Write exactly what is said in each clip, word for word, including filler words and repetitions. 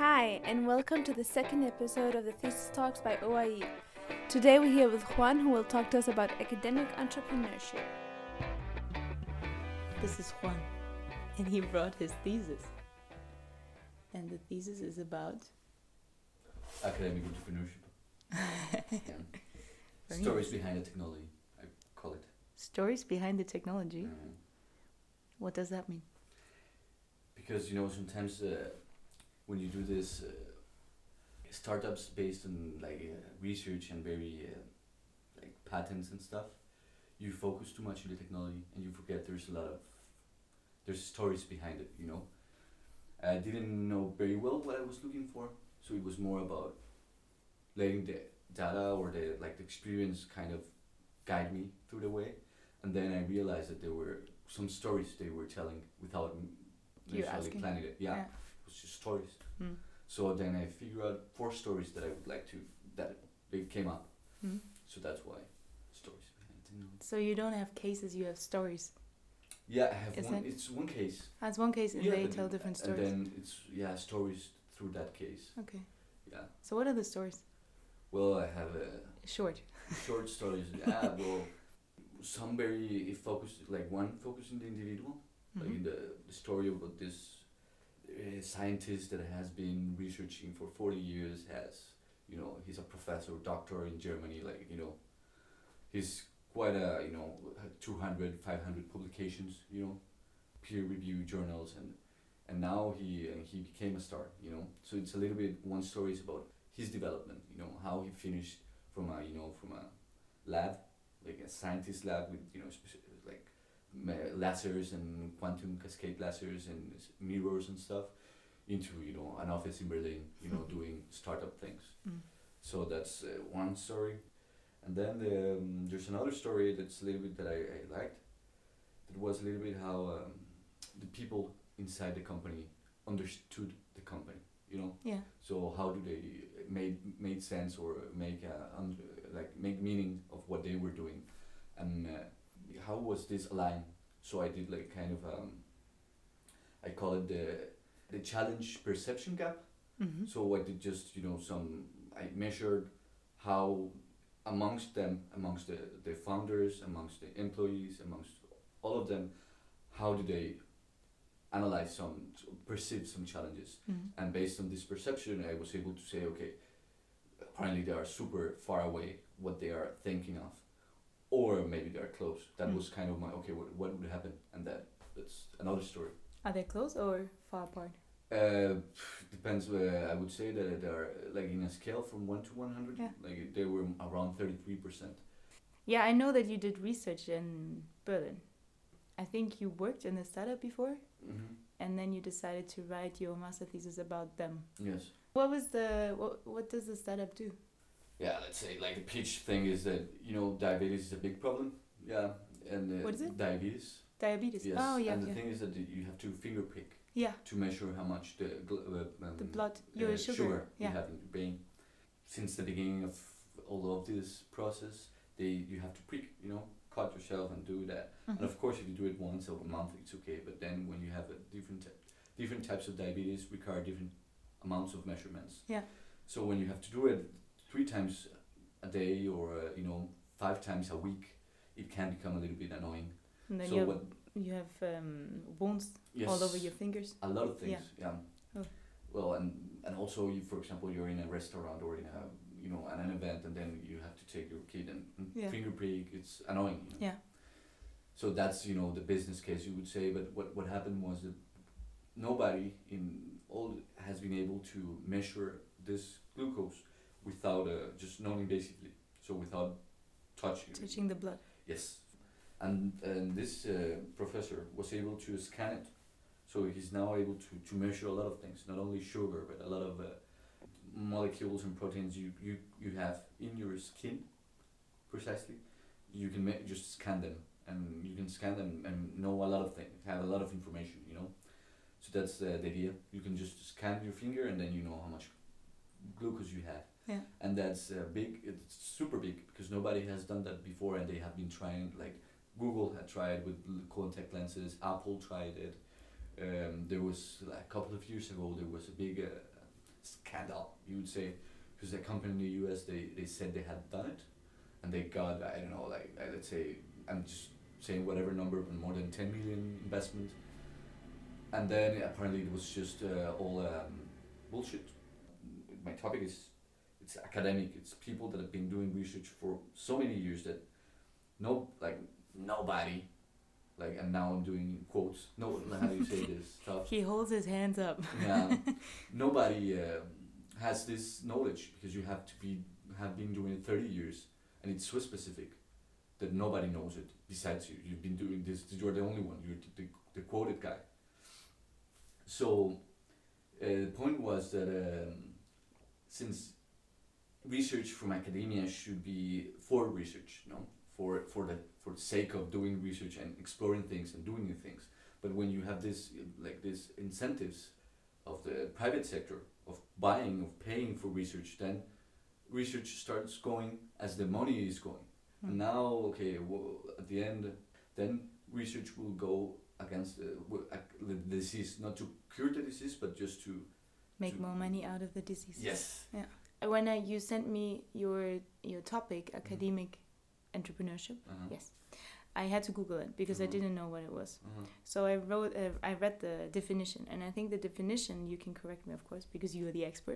Hi, and welcome to the second episode of the Thesis Talks by O I E. Today we're here with Juan, who will talk to us about academic entrepreneurship. This is Juan, and he brought his thesis. And the thesis is about academic entrepreneurship. yeah. Stories behind the technology, I call it. Stories behind the technology? Uh, What does that mean? because, you know, sometimes uh, when you do this, uh, startups based on like uh, research and very uh, like patents and stuff, you focus too much on the technology and you forget there's a lot of, there's stories behind it, you know. I didn't know very well what I was looking for, so it was more about letting the data or the like the experience kind of guide me through the way, and then I realized that there were some stories they were telling without m- You necessarily asking. planning it. Yeah, Yeah. it was just stories. Mm. So then I figured out four stories that I would like to that they came up. Mm. So that's why stories behind technology. So you don't have cases, you have stories. Yeah, I have Is one. it? It's one case. That's one case, and Yeah, they but- tell different stories. And then it's yeah stories through that case. Okay. Yeah. So what are the stories? Well, I have a. Short. Short stories, yeah, well, some very focused, like one focused on the individual, like Mhm. the, the story about this uh, scientist that has been researching for forty years, has, you know, he's a professor, doctor in Germany, like, you know, he's quite a, you know, two hundred, five hundred publications, you know, peer review journals, and and now he uh, he became a star, you know, so it's a little bit, one story is about his development, you know, how he finished from a, you know, from a lab, like a scientist lab with, you know, speci- like ma- lasers and quantum cascade lasers and s- mirrors and stuff, into, you know, an office in Berlin, you know, doing startup things. Mm. So that's uh, one story. And then the, um, there's another story that's a little bit that I, I liked. That was a little bit how um, the people inside the company understood the company, you know. Yeah. So how do they made made sense or make a, un, like make meaning of what they were doing, and uh, how was this aligned? So I did like kind of um, I call it the the challenge perception gap. Mm-hmm. So I did just, you know, some, I measured how amongst them, amongst the, the founders, amongst the employees, amongst all of them, how do they analyze some, perceive some challenges. Mm-hmm. And based on this perception, I was able to say, okay, apparently they are super far away what they are thinking of, or maybe they are close. That Mm. was kind of my, okay, what, what would happen? And that, that's another story. Are they close or far apart? Uh, depends. Uh, I would say that they are like in a scale from one to one hundred. Yeah. Like they were around thirty three percent. Yeah, I know that you did research in Berlin. I think you worked in a startup before, Mm-hmm. and then you decided to write your master thesis about them. Yes. What was the what? What does the startup do? Yeah. Let's say like the pitch thing is that, you know, diabetes is a big problem. Yeah. And uh, What is it? Diabetes. Diabetes. Yes. Oh yeah, And the yeah. thing is that you have to finger prick Yeah, to measure how much the gl- uh, um, the blood, your uh, sugar. you Yeah. have in your brain. Since the beginning of all of this process, they you have to prick, you know, cut yourself and do that. Mhm. And of course, if you do it once a month, it's okay. But then when you have a different ty- different types of diabetes require different amounts of measurements. Yeah. So when you have to do it three times a day or uh, you know five times a week, it can become a little bit annoying. And then so you have, what? you have um, wounds Yes. all over your fingers. A lot of things. Yeah. Oh. Well, and and also, you, for example, you're in a restaurant or in a, you know, at an event, and then you have to take your kid and, and Yeah. finger prick. It's annoying. You know? Yeah. So that's, you know, the business case, you would say. But what what happened was that nobody in all has been able to measure this glucose without uh, just non-invasively. So without touching. Touching the blood. Yes. And and this uh, professor was able to scan it. So he's now able to, to measure a lot of things, not only sugar, but a lot of uh, molecules and proteins you, you, you have in your skin, precisely. You can ma- just scan them, and you can scan them and know a lot of things, have a lot of information, you know. So that's uh, the idea. You can just scan your finger, and then you know how much glucose you have. Yeah. And that's uh, big, it's super big, because nobody has done that before, and they have been trying, like, Google had tried with l- contact lenses, Apple tried it. Um, there was like, a couple of years ago there was a big uh, scandal, you would say, because a company in the U S they, they said they had done it, and they got I don't know like uh, let's say I'm just saying whatever number, but more than ten million investment, and then apparently it was just uh, all um, bullshit. My topic is it's academic. It's people that have been doing research for so many years that no like nobody. Like, and now I'm doing quotes. No, how do you say this stuff? He holds his hands up. Yeah, nobody uh, has this knowledge because you have to be have been doing it thirty years, and it's so specific that nobody knows it besides you. You've been doing this. You're the only one. You're the, the, the quoted guy. So uh, the point was that um, since research from academia should be for research, you know, for for the for the sake of doing research and exploring things and doing new things. But when you have this like this incentives of the private sector of buying, of paying for research, then research starts going as the money is going. Mm. And now, okay, well, at the end, then research will go against the, the disease, not to cure the disease, but just to make to more money out of the disease. Yes. Yeah. When uh, you sent me your your topic, academic entrepreneurship, uh-huh. yes, I had to Google it because uh-huh. I didn't know what it was. Uh-huh. So I wrote, uh, I read the definition, and I think the definition, you can correct me, of course, because you are the expert,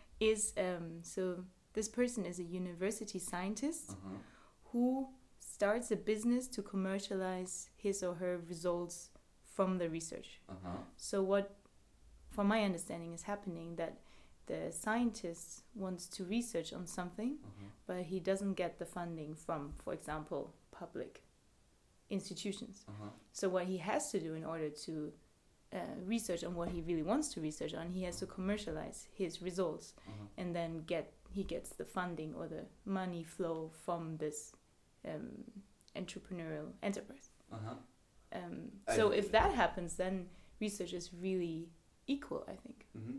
is um, so this person is a university scientist uh-huh. who starts a business to commercialize his or her results from the research. Uh-huh. So what, from my understanding, is happening that the scientist wants to research on something, uh-huh. but he doesn't get the funding from, for example, public institutions. Uh-huh. So what he has to do in order to uh, research on what he really wants to research on, he has to commercialize his results, uh-huh. and then get he gets the funding or the money flow from this um, entrepreneurial enterprise. Uh-huh. Um, so I, if that happens, then research is really equal, I think. Mm-hmm.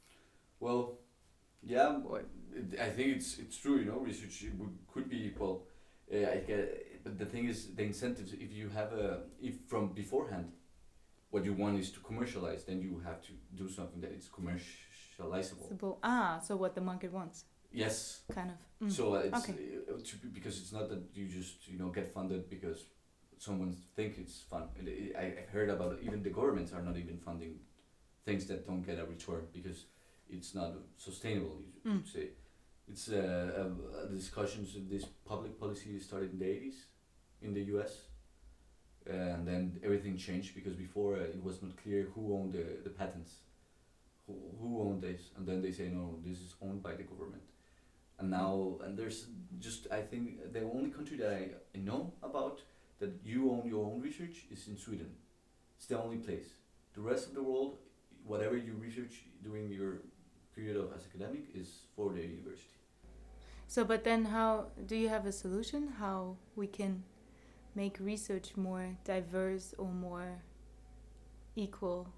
Well, yeah, Or, it, I think it's it's true. You know, research it would, could be equal. Uh, I get, but the thing is, the incentives. If you have a, if from beforehand, what you want is to commercialize, then you have to do something that is commercializable. so, ah, so what the market wants, Yes. kind of. Mm. So uh, it's Okay. uh, to, be- because it's not that you just you know get funded because someone think it's fun. It, it, I I've heard about it, even the governments are not even funding things that don't get a return because it's not sustainable. You Mm. would say it's uh, uh, discussions. This public policy started in the eighties in the U S and then everything changed because before uh, it was not clear who owned the, the patents, who, who owned this, and then they say no, this is owned by the government. And now, and there's just, I think the only country that I, I know about that you own your own research is in Sweden. It's the only place. The rest of the world, whatever you research during your period of as academic is for the university. So, but then how, do you have a solution how we can make research more diverse or more equal?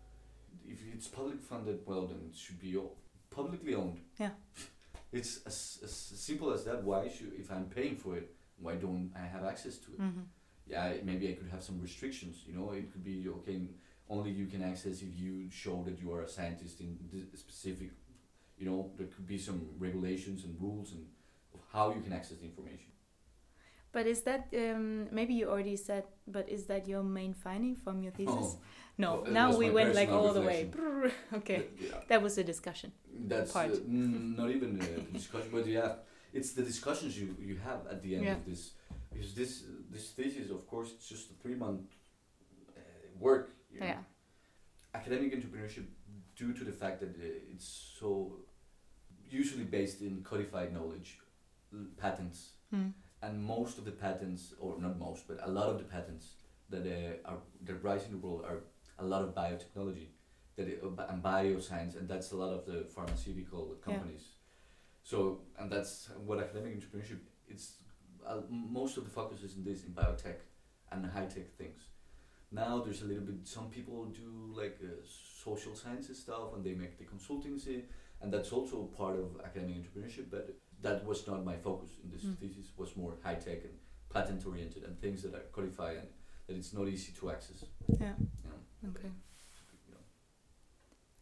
If it's public funded, well, then it should be all publicly owned. Yeah. It's as, as simple as that. Why should, if I'm paying for it, why don't I have access to it? Mm-hmm. Yeah, I- maybe I could have some restrictions, you know, it could be, okay, only you can access if you show that you are a scientist in this specific, you know, there could be some regulations and rules and of how you can access the information. But is that, um, maybe you already said, but is that your main finding from your thesis? Oh, no, well, it now was we my went like personal all the way. reflection. Okay, Th- yeah. that was the discussion. That's uh, part. mm, not even a discussion, but yeah, it's the discussions you, you have at the end Yeah. of this, because this this thesis, of course, it's just a three month uh, work. You know? Yeah. Academic entrepreneurship, due to the fact that uh, it's so usually based in codified knowledge, l- patents, Mm. and most of the patents, or not most, but a lot of the patents that uh, are that rise in the world are a lot of biotechnology, that it, uh, bi- and bioscience, and that's a lot of the pharmaceutical companies. So, and that's what academic entrepreneurship. It's uh, most of the focus is in this in biotech and high tech things. Now there's a little bit. Some people do like uh, social sciences stuff, and they make the consultancy, and that's also part of academic entrepreneurship. But that was not my focus in this Mm. thesis. Was more high tech and patent oriented and things that are codified and that it's not easy to access. Yeah. You know, Okay. you know.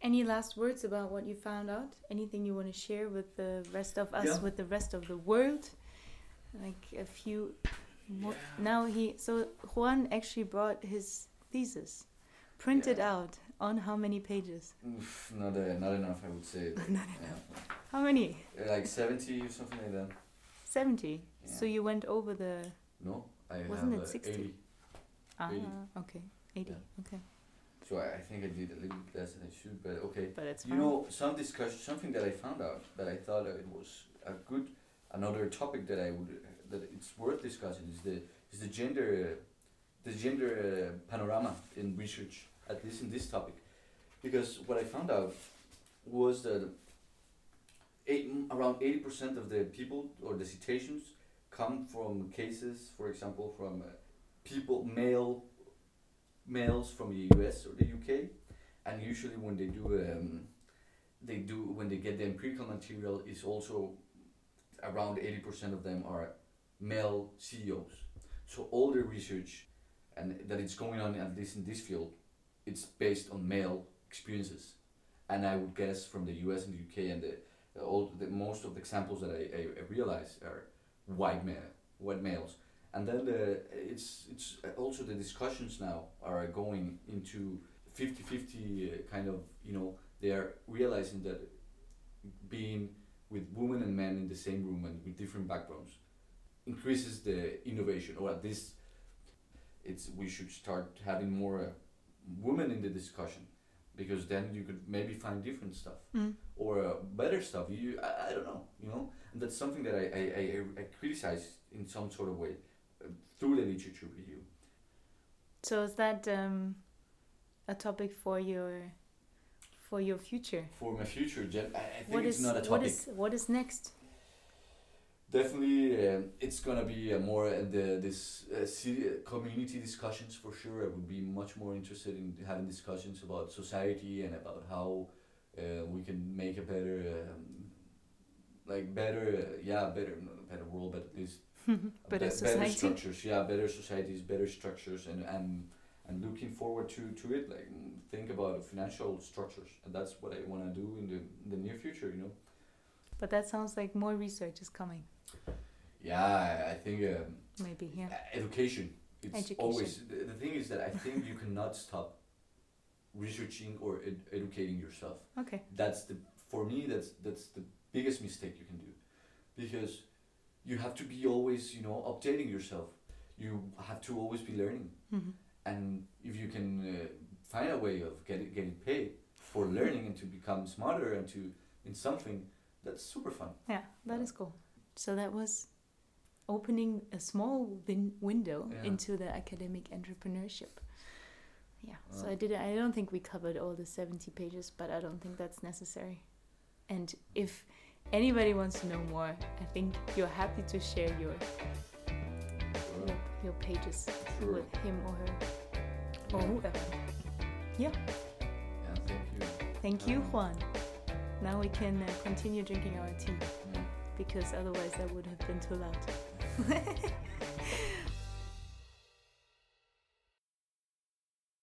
Any last words about what you found out? Anything you want to share with the rest of us, Yeah. with the rest of the world? Like a few more. Yeah. Now he, so Juan actually brought his thesis, printed Yeah. out on how many pages? Oof, not uh, not enough, I would say. but, Not yeah. How many? Uh, Like seventy or something like that. seventy. Yeah. So you went over the, No, I Wasn't have it uh, sixty? eighty. ah, eighty. okay, eighty, Yeah. okay. So I, I think I did a little bit less than I should, but okay. But it's You fine. know, some discussion, something that I found out that I thought it was a good, another topic that I would, that it's worth discussing is the is the gender, uh, the gender uh, panorama in research, at least in this topic, because what I found out was that eight, around eighty percent of the people or the citations come from cases, for example, from uh, people male males from the U S or the U K, and usually when they do um, they do when they get the empirical material is also around eighty percent of them are male C E Os. So all the research and that it's going on, at least in this field, it's based on male experiences, and I would guess from the U S and the U K and the all the most of the examples that I, I, I realize are white male white males. And then the, it's it's also the discussions now are going into fifty-fifty uh, kind of, you know, they are realizing that being with women and men in the same room and with different backgrounds increases the innovation, or at least it's we should start having more uh, women in the discussion, because then you could maybe find different stuff Mm. or uh, better stuff. You I, I don't know, you know, and that's something that I I, I, I criticize in some sort of way through the literature review. So is that um, a topic for your for your future? For my future, gen- I, I think What it's is not a topic. what is what is next? Definitely, um, it's gonna be uh, more uh, the this uh, city, uh, community discussions for sure. I would be much more interested in having discussions about society and about how uh, we can make a better, um, like better, uh, yeah, better, not a better world, but at least a Better be- society. better structures. Yeah, better societies, better structures, and and and looking forward to to it. Like mm, think about financial structures, and that's what I wanna do in the in the near future. You know. But that sounds like more research is coming. Yeah, I, I think. Um, Maybe, yeah. Uh, education. It's Education. always the, the thing is that I think you cannot stop researching or ed- educating yourself. Okay. That's the for me that's that's the biggest mistake you can do, because you have to be always, you know, updating yourself. You have to always be learning, Mm-hmm. and if you can uh, find a way of getting getting paid for learning and to become smarter and to in something, that's super fun. Yeah, that Yeah. is cool. So that was opening a small win- window Yeah. into the academic entrepreneurship. Yeah. So Uh. I did. I don't think we covered all the seventy pages, but I don't think that's necessary. And if anybody wants to know more, I think you're happy to share your your, your pages Sure. with him or her or whoever. Yeah, thank you. Thank you, Um, Juan. Now we can uh, continue drinking our tea, Yeah. because otherwise that would have been too loud.